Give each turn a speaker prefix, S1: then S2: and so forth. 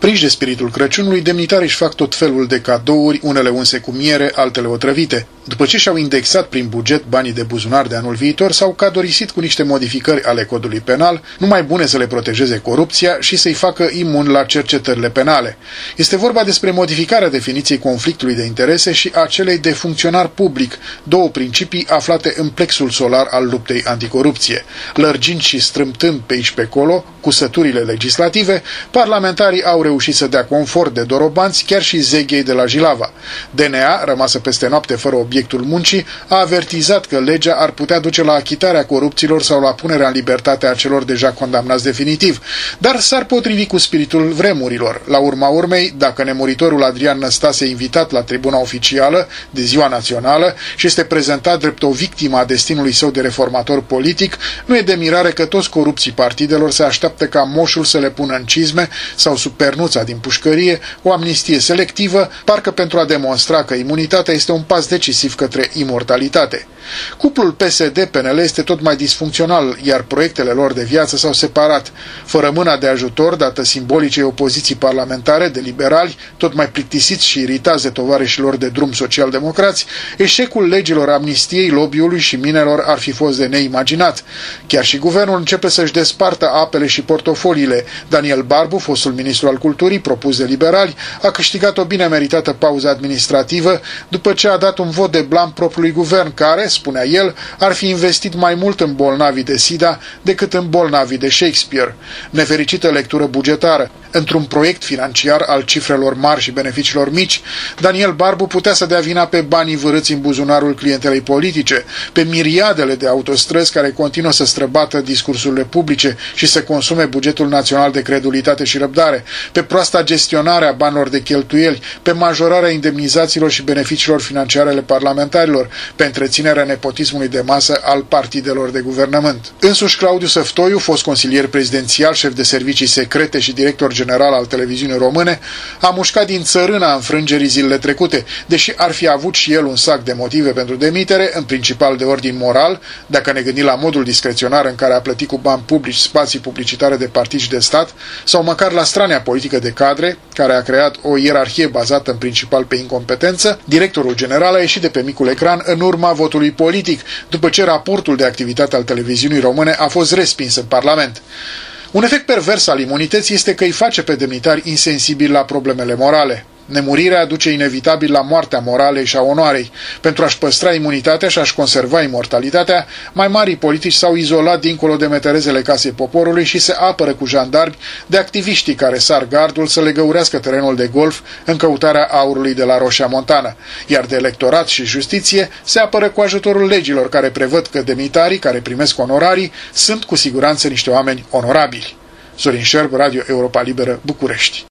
S1: Prinși de spiritul Crăciunului, demnitarii își fac tot felul de cadouri, unele unse cu miere, altele otrăvite. După ce și-au indexat prin buget banii de buzunar de anul viitor, s-au cadorisit cu niște modificări ale codului penal, numai bune să le protejeze corupția și să-i facă imun la cercetările penale. Este vorba despre modificarea definiției conflictului de interese și a celei de funcționar public, două principii aflate în plexul solar al luptei anticorupție. Lărgind și strâmtând pe aici pe acolo, cu săturile legislative, parlamentarii au reușit să dea confort de dorobanți chiar și zeghei de la Jilava. DNA, rămasă peste noapte fără obiectul muncii, a avertizat că legea ar putea duce la achitarea corupților sau la punerea în libertate a celor deja condamnați definitiv, dar s-ar potrivi cu spiritul vremurilor. La urma urmei, dacă nemuritorul Adrian Năstase e invitat la tribuna oficială de Ziua Națională și este prezentat drept o victimă a destinului său de reformator politic, nu e de mirare că toți corupții partidelor se așteaptă ca moșul să le pună în cizme sau sub pernuța din pușcărie o amnistie selectivă, parcă pentru a demonstra că imunitatea este un pas decisiv către imortalitate. Cuplul PSD-PNL este tot mai disfuncțional, iar proiectele lor de viață s-au separat. Fără mâna de ajutor dată simbolicei opoziții parlamentare de liberali, tot mai plictisiți și iritați de tovarășilor de drum social-democrați, eșecul legilor amnistiei, lobby-ului și minelor ar fi fost de neimaginat. Chiar și guvernul începe să-și despartă apele și portofoliile. Daniel Barbu, fostul ministru al culturii, propus de liberali, a câștigat o bine meritată pauză administrativă după ce a dat un vot de blam propriului guvern care, spunea el, ar fi investit mai mult în bolnavii de SIDA decât în bolnavii de Shakespeare. Nefericită lectură bugetară. Într-un proiect financiar al cifrelor mari și beneficiilor mici, Daniel Barbu putea să dea vina pe banii vârâți în buzunarul clientelei politice, pe miriadele de autostrăzi care continuă să străbată discursurile publice și să consume bugetul național de credulitate și răbdare, pe proasta gestionare a banilor de cheltuieli, pe majorarea indemnizațiilor și beneficiilor financiare ale parlamentarilor, pe întreținerea nepotismului de masă al partidelor de guvernământ. Însuși Claudiu Săftoiu, fost consilier prezidențial, șef de servicii secrete și director general al televiziunii române, a mușcat din țărâna înfrângerii zilele trecute, deși ar fi avut și el un sac de motive pentru demitere, în principal de ordin moral, dacă ne gândim la modul discreționar în care a plătit cu bani publici spații publicitare de partid și de stat, sau măcar la strania politică de cadre, care a creat o ierarhie bazată în principal pe incompetență, directorul general a ieșit de pe micul ecran în urma votului politic, după ce raportul de activitate al televiziunii române a fost respins în Parlament. Un efect pervers al imunității este că îi face pe demnitari insensibili la problemele morale. Nemurirea duce inevitabil la moartea moralei și a onoarei. Pentru a-și păstra imunitatea și a-și conserva imortalitatea, mai marii politici s-au izolat dincolo de meterezele casei poporului și se apără cu jandarmi de activiștii care sar gardul să le găurească terenul de golf în căutarea aurului de la Roșia Montană, iar de electorat și justiție se apără cu ajutorul legilor care prevăd că demnitarii care primesc onorarii sunt cu siguranță niște oameni onorabili. Sorin Șerb, Radio Europa Liberă, București.